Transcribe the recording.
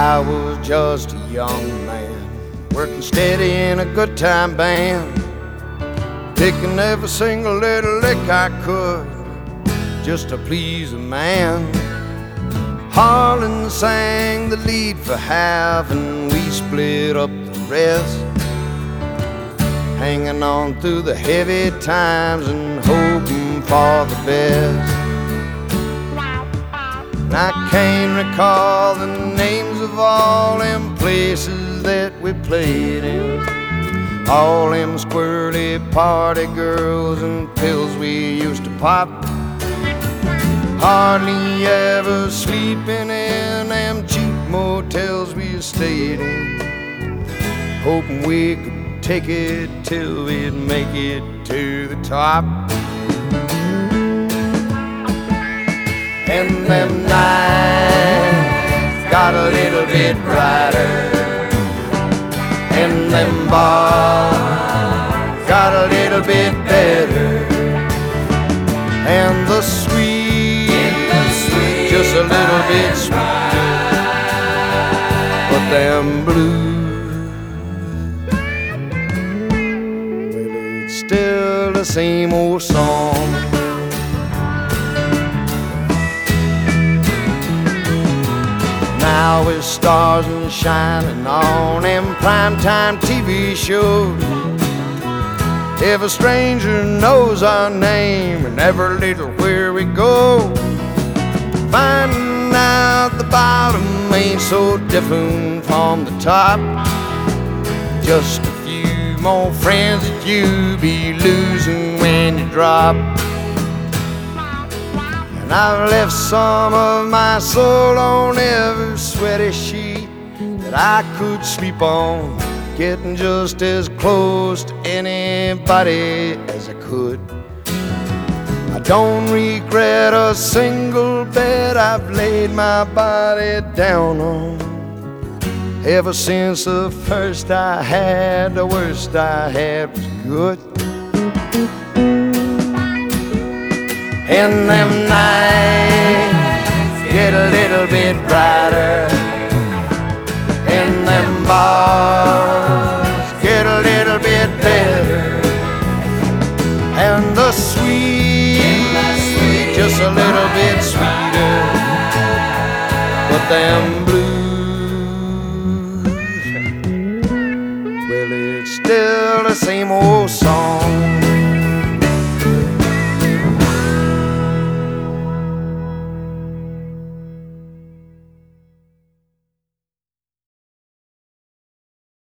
I was just a young man, working steady in a good time band, picking every single little lick I could just to please a man. Harlan sang the lead for half and we split up the rest, hanging on through the heavy times and hoping for the best. And I can't recall the names of all them places that we played in, all them squirrely party girls and pills we used to pop, hardly ever sleeping in them cheap motels we stayed in, hoping we could take it till we'd make it to the top. And them nights got a little bit brighter, and them bars got a little bit better, and the sweet just a little bit sweeter. But them blues, well, it's still the same old song. Now with stars and shining on them primetime TV shows, every stranger knows our name and every little where we go. Finding out the bottom ain't so different from the top, just a few more friends that you be losing when you drop. And I've left some of my soul on every sweaty sheet that I could sleep on, getting just as close to anybody as I could. I don't regret a single bed I've laid my body down on. Ever since the first I had, the worst I had was good. And them nights get a little bit brighter, and them bars get a little bit better, and the sweet just a little bit sweeter. But them blues, well, it's still the same old